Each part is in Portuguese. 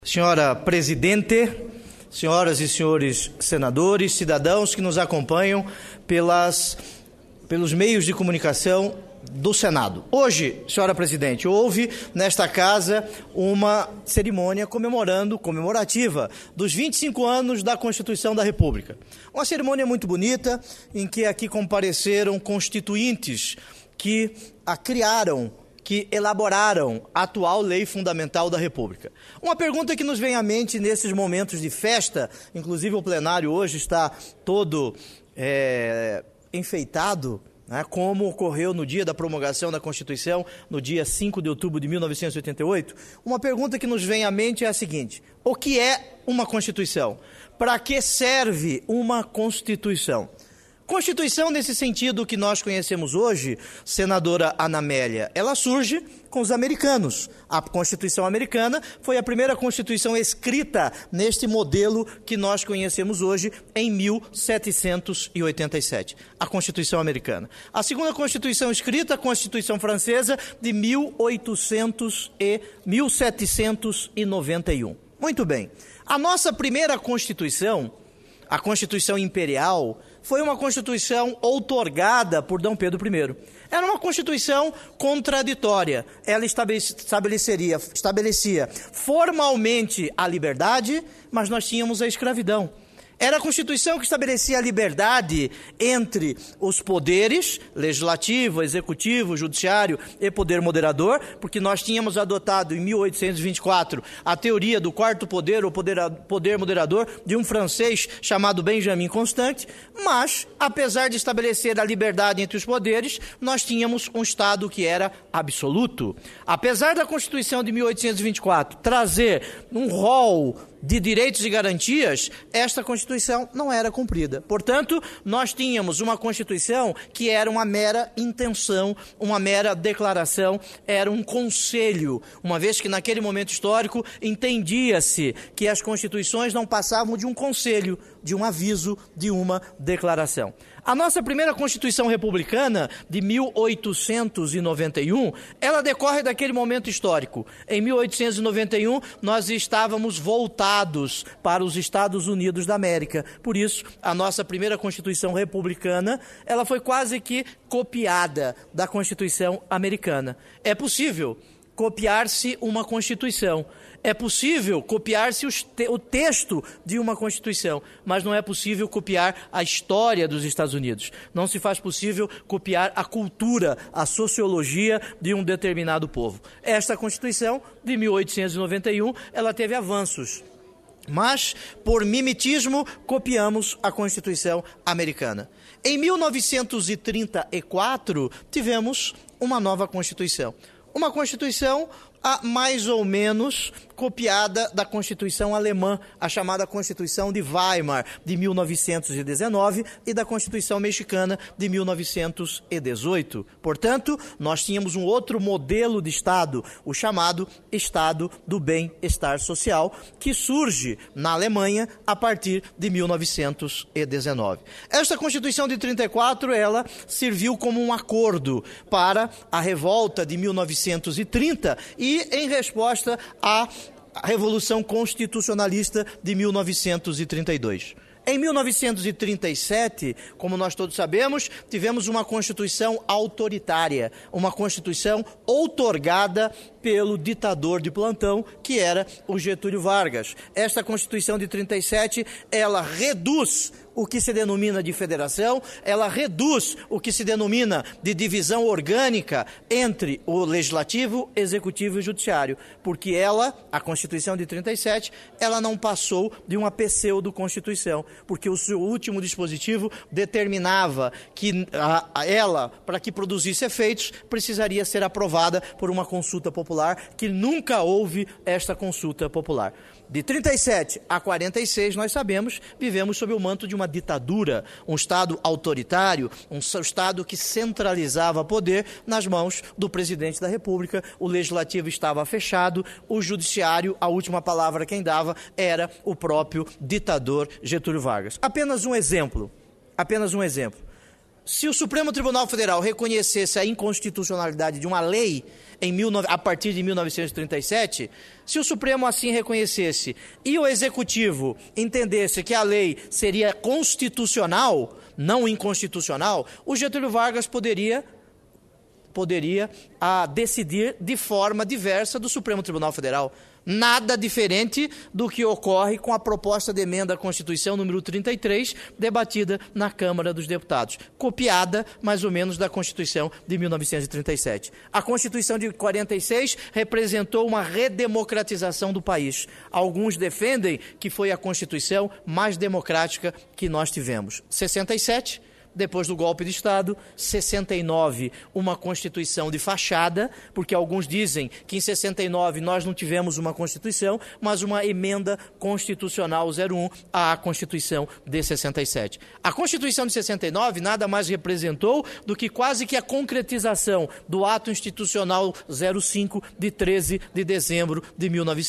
Senhora Presidente, senhoras e senhores senadores, cidadãos que nos acompanham pelos meios de comunicação do Senado. Hoje, senhora Presidente, houve nesta casa uma cerimônia comemorativa dos 25 anos da Constituição da República. Uma cerimônia muito bonita, em que aqui compareceram constituintes que a criaram, que elaboraram a atual lei fundamental da República. Uma pergunta que nos vem à mente nesses momentos de festa, inclusive o plenário hoje está todo enfeitado, né, como ocorreu no dia da promulgação da Constituição, no dia 5 de outubro de 1988. Uma pergunta que nos vem à mente é a seguinte: o que é uma Constituição? Para que serve uma Constituição? Constituição, nesse sentido que nós conhecemos hoje, senadora Ana Amélia, ela surge com os americanos. A Constituição americana foi a primeira Constituição escrita neste modelo que nós conhecemos hoje em 1787, a Constituição americana. A segunda Constituição escrita, a Constituição francesa, de 1791. Muito bem. A nossa primeira Constituição, a Constituição Imperial, foi uma Constituição outorgada por D. Pedro I. Era uma Constituição contraditória. Ela estabelecia formalmente a liberdade, mas nós tínhamos a escravidão. Era a Constituição que estabelecia a liberdade entre os poderes, legislativo, executivo, judiciário e poder moderador, porque nós tínhamos adotado em 1824 a teoria do quarto poder, ou poder moderador, de um francês chamado Benjamin Constant, mas, apesar de estabelecer a liberdade entre os poderes, nós tínhamos um Estado que era absoluto. Apesar da Constituição de 1824 trazer um rol de direitos e garantias, esta Constituição não era cumprida. Portanto, nós tínhamos uma Constituição que era uma mera intenção, uma mera declaração, era um conselho, uma vez que naquele momento histórico entendia-se que as Constituições não passavam de um conselho, de um aviso, de uma declaração. A nossa primeira Constituição republicana, de 1891, ela decorre daquele momento histórico. Em 1891, nós estávamos voltados para os Estados Unidos da América. Por isso, a nossa primeira Constituição republicana, ela foi quase que copiada da Constituição americana. É possível copiar-se uma Constituição. É possível copiar-se o texto de uma Constituição, mas não é possível copiar a história dos Estados Unidos. Não se faz possível copiar a cultura, a sociologia de um determinado povo. Esta Constituição, de 1891, ela teve avanços, mas, por mimetismo, copiamos a Constituição americana. Em 1934, tivemos uma nova Constituição. Uma Constituição mais ou menos copiada da Constituição alemã, a chamada Constituição de Weimar, de 1919, e da Constituição mexicana, de 1918. Portanto, nós tínhamos um outro modelo de Estado, o chamado Estado do Bem-Estar Social, que surge na Alemanha a partir de 1919. Esta Constituição de 34, ela serviu como um acordo para a revolta de 1930 e em resposta à Revolução Constitucionalista de 1932. Em 1937, como nós todos sabemos, tivemos uma Constituição autoritária, uma Constituição outorgada pelo ditador de plantão, que era o Getúlio Vargas. Esta Constituição de 37, ela reduz o que se denomina de federação, ela reduz o que se denomina de divisão orgânica entre o legislativo, executivo e judiciário, porque ela, a Constituição de 37, ela não passou de uma pseudo-constituição, porque o seu último dispositivo determinava que ela, para que produzisse efeitos, precisaria ser aprovada por uma consulta popular, que nunca houve esta consulta popular. De 37 a 46, nós sabemos, vivemos sob o manto de uma ditadura, um Estado autoritário, um Estado que centralizava poder nas mãos do presidente da República, o legislativo estava fechado, o judiciário, a última palavra quem dava era o próprio ditador Getúlio Vargas. Apenas um exemplo. se o Supremo Tribunal Federal reconhecesse a inconstitucionalidade de uma lei a partir de 1937, se o Supremo assim reconhecesse e o Executivo entendesse que a lei seria constitucional, não inconstitucional, o Getúlio Vargas poderia decidir de forma diversa do Supremo Tribunal Federal. Nada diferente do que ocorre com a proposta de emenda à Constituição número 33, debatida na Câmara dos Deputados, copiada mais ou menos da Constituição de 1937. A Constituição de 46 representou uma redemocratização do país. Alguns defendem que foi a Constituição mais democrática que nós tivemos. 67, depois do golpe de Estado. 69, uma Constituição de fachada, porque alguns dizem que em 69 nós não tivemos uma Constituição, mas uma emenda constitucional 01 à Constituição de 67. A Constituição de 69 nada mais representou do que quase que a concretização do Ato Institucional 05 de 13 de dezembro de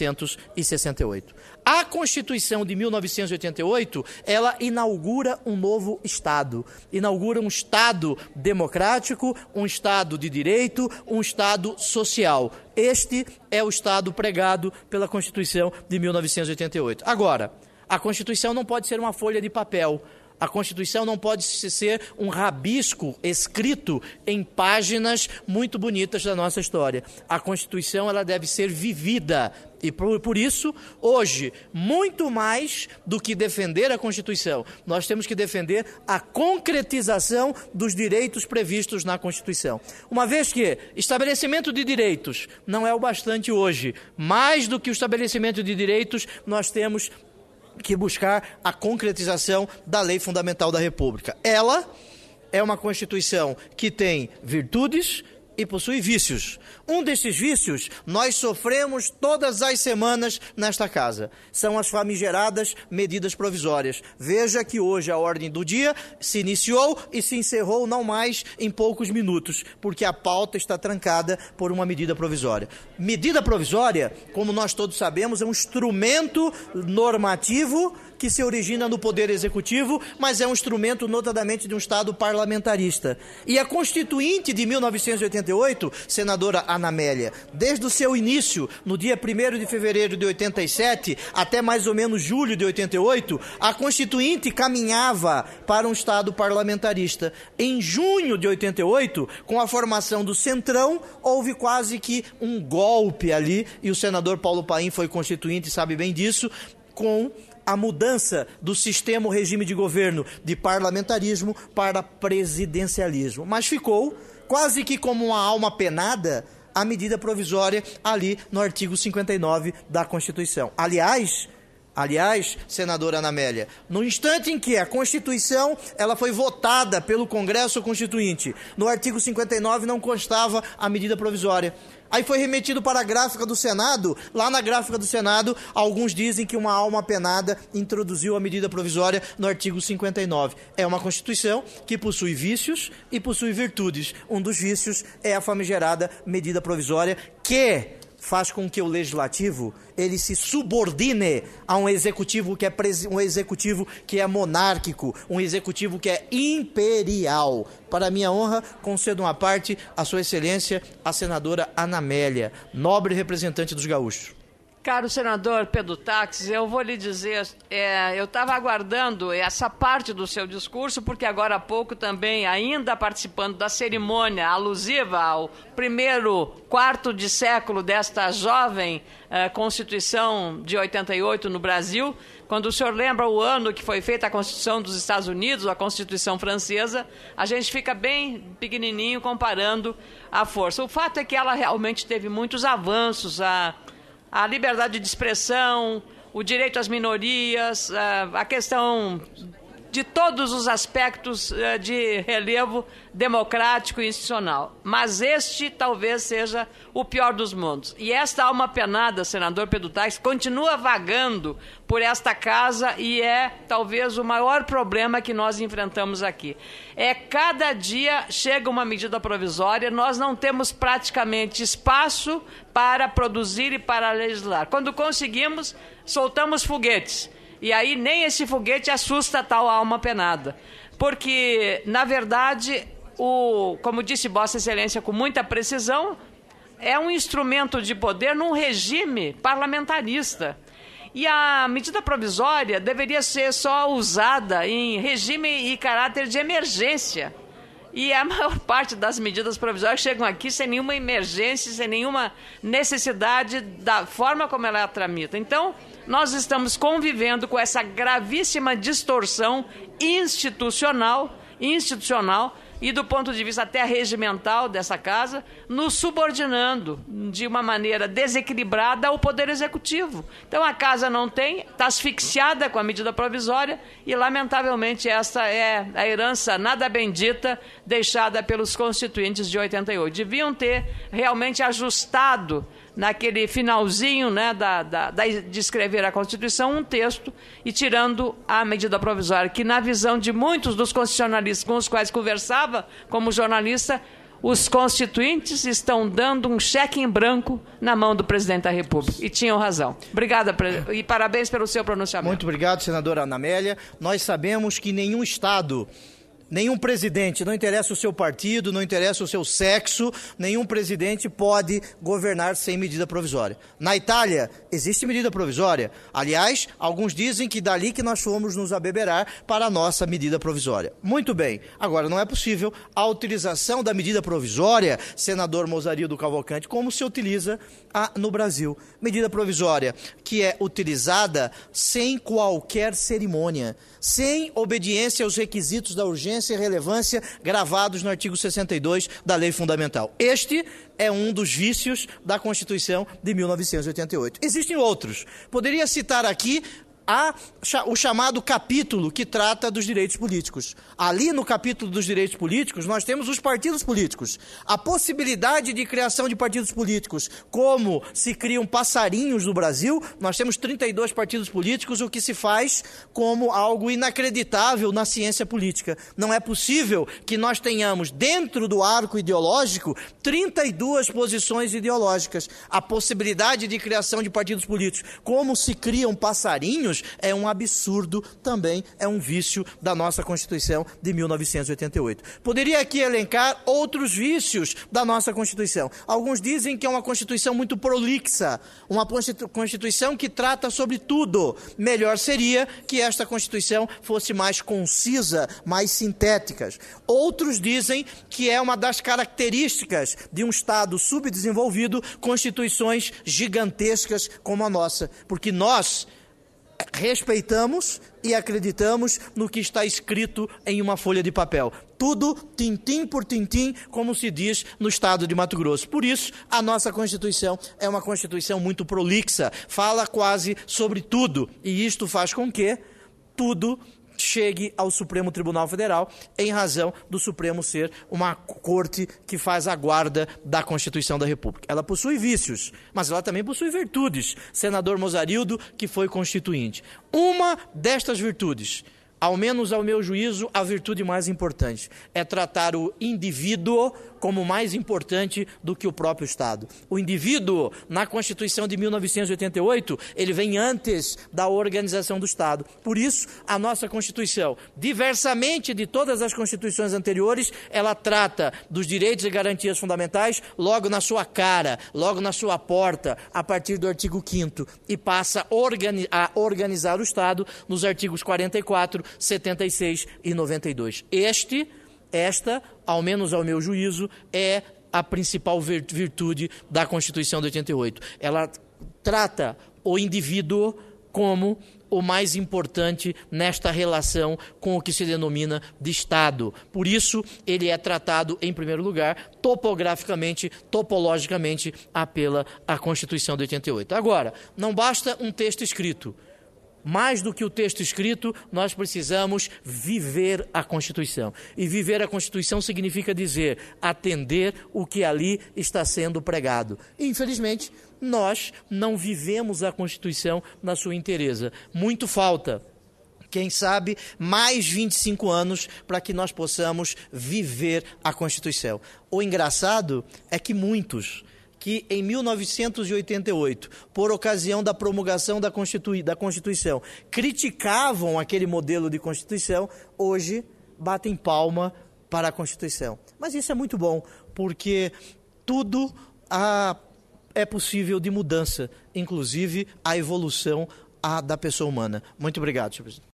1968. A Constituição de 1988, ela inaugura um novo Estado. Inaugura um Estado democrático, um Estado de direito, um Estado social. Este é o Estado pregado pela Constituição de 1988. Agora, a Constituição não pode ser uma folha de papel. A Constituição não pode ser um rabisco escrito em páginas muito bonitas da nossa história. A Constituição ela deve ser vivida. E por isso, hoje, muito mais do que defender a Constituição, nós temos que defender a concretização dos direitos previstos na Constituição. Uma vez que estabelecimento de direitos não é o bastante hoje, mais do que o estabelecimento de direitos, nós temos que buscar a concretização da Lei Fundamental da República. Ela é uma Constituição que tem virtudes e possui vícios. Um desses vícios nós sofremos todas as semanas nesta casa. São as famigeradas medidas provisórias. Veja que hoje a ordem do dia se iniciou e se encerrou não mais em poucos minutos, porque a pauta está trancada por uma medida provisória. Medida provisória, como nós todos sabemos, é um instrumento normativo que se origina no Poder Executivo, mas é um instrumento notadamente de um Estado parlamentarista. E a Constituinte de 1988, senadora Ana Amélia, desde o seu início, no dia 1º de fevereiro de 87, até mais ou menos julho de 88, a Constituinte caminhava para um Estado parlamentarista. Em junho de 88, com a formação do Centrão, houve quase que um golpe ali, e o senador Paulo Paim foi constituinte, sabe bem disso, com a mudança do sistema, o regime de governo de parlamentarismo para presidencialismo. Mas ficou quase que como uma alma penada a medida provisória ali no artigo 59 da Constituição. Aliás, senadora Ana Amélia, no instante em que a Constituição ela foi votada pelo Congresso Constituinte, no artigo 59 não constava a medida provisória. Aí foi remetido para a gráfica do Senado. Lá na gráfica do Senado, alguns dizem que uma alma penada introduziu a medida provisória no artigo 59. É uma Constituição que possui vícios e possui virtudes. Um dos vícios é a famigerada medida provisória, que faz com que o legislativo ele se subordine a um executivo que é monárquico, um executivo que é imperial. Para minha honra, concedo uma parte à sua excelência, a senadora Ana Amélia, nobre representante dos gaúchos. Caro senador Pedro Táxis, eu vou lhe dizer, eu estava aguardando essa parte do seu discurso, porque agora há pouco também, ainda participando da cerimônia alusiva ao primeiro quarto de século desta jovem Constituição de 88 no Brasil, quando o senhor lembra o ano que foi feita a Constituição dos Estados Unidos, a Constituição francesa, a gente fica bem pequenininho comparando a força. O fato é que ela realmente teve muitos avanços, a liberdade de expressão, o direito às minorias, a questão de todos os aspectos de relevo democrático e institucional. Mas este talvez seja o pior dos mundos. E esta alma penada, senador Pedro Táxis, continua vagando por esta casa e é talvez o maior problema que nós enfrentamos aqui. Cada dia chega uma medida provisória, nós não temos praticamente espaço para produzir e para legislar. Quando conseguimos, soltamos foguetes. E aí nem esse foguete assusta a tal alma penada. porque, na verdade, como disse Vossa Excelência com muita precisão, é um instrumento de poder num regime parlamentarista. E a medida provisória deveria ser só usada em regime e caráter de emergência. E a maior parte das medidas provisórias chegam aqui sem nenhuma emergência, sem nenhuma necessidade da forma como ela tramita. Então, nós estamos convivendo com essa gravíssima distorção institucional e do ponto de vista até regimental dessa casa, nos subordinando de uma maneira desequilibrada ao Poder Executivo. Então a casa não tem, está asfixiada com a medida provisória e, lamentavelmente, essa é a herança nada bendita deixada pelos constituintes de 88. Deviam ter realmente ajustado naquele finalzinho, né, de escrever a Constituição, um texto e tirando a medida provisória, que na visão de muitos dos constitucionalistas com os quais conversava como jornalista, os constituintes estão dando um cheque em branco na mão do presidente da República. E tinham razão. Obrigada e parabéns pelo seu pronunciamento. Muito obrigado, senadora Ana Amélia. Nós sabemos que nenhum Estado, nenhum presidente, não interessa o seu partido, não interessa o seu sexo, nenhum presidente pode governar sem medida provisória. Na Itália, existe medida provisória. Aliás, alguns dizem que dali que nós fomos nos abeberar para a nossa medida provisória. Muito bem. Agora, não é possível a utilização da medida provisória, senador Mozarildo Cavalcante, como se utiliza no Brasil. Medida provisória que é utilizada sem qualquer cerimônia, sem obediência aos requisitos da urgência e relevância gravados no artigo 62 da Lei Fundamental. Este é um dos vícios da Constituição de 1988. Existem outros. Poderia citar aqui o chamado capítulo que trata dos direitos políticos. Ali no capítulo dos direitos políticos, nós temos os partidos políticos. A possibilidade de criação de partidos políticos, como se criam passarinhos no Brasil, nós temos 32 partidos políticos, o que se faz como algo inacreditável na ciência política. Não é possível que nós tenhamos, dentro do arco ideológico, 32 posições ideológicas. A possibilidade de criação de partidos políticos, como se criam passarinhos, é um absurdo, também é um vício da nossa Constituição de 1988. Poderia aqui elencar outros vícios da nossa Constituição. Alguns dizem que é uma Constituição muito prolixa, uma Constituição que trata sobre tudo. Melhor seria que esta Constituição fosse mais concisa, mais sintética. Outros dizem que é uma das características de um Estado subdesenvolvido, constituições gigantescas como a nossa, porque nós respeitamos e acreditamos no que está escrito em uma folha de papel. Tudo tintim por tintim, como se diz no estado de Mato Grosso. Por isso, a nossa Constituição é uma Constituição muito prolixa, fala quase sobre tudo, e isto faz com que tudo chegue ao Supremo Tribunal Federal, em razão do Supremo ser uma corte que faz a guarda da Constituição da República. Ela possui vícios, mas ela também possui virtudes. Senador Mozarildo, que foi constituinte. Uma destas virtudes, ao menos ao meu juízo, a virtude mais importante, é tratar o indivíduo como mais importante do que o próprio Estado. O indivíduo, na Constituição de 1988, ele vem antes da organização do Estado. Por isso, a nossa Constituição, diversamente de todas as Constituições anteriores, ela trata dos direitos e garantias fundamentais logo na sua cara, logo na sua porta, a partir do artigo 5º, e passa a organizar o Estado nos artigos 44, 76 e 92. Esta, ao menos ao meu juízo, é a principal virtude da Constituição de 88. Ela trata o indivíduo como o mais importante nesta relação com o que se denomina de Estado. Por isso, ele é tratado, em primeiro lugar, topograficamente, topologicamente, pela Constituição de 88. Agora, não basta um texto escrito. Mais do que o texto escrito, nós precisamos viver a Constituição. E viver a Constituição significa dizer, atender o que ali está sendo pregado. Infelizmente, nós não vivemos a Constituição na sua inteireza. Muito falta. Quem sabe, mais 25 anos para que nós possamos viver a Constituição. O engraçado é que muitos que em 1988, por ocasião da promulgação da Constituição, criticavam aquele modelo de Constituição, hoje batem palma para a Constituição. Mas isso é muito bom, porque tudo é possível de mudança, inclusive a evolução da pessoa humana. Muito obrigado, senhor presidente.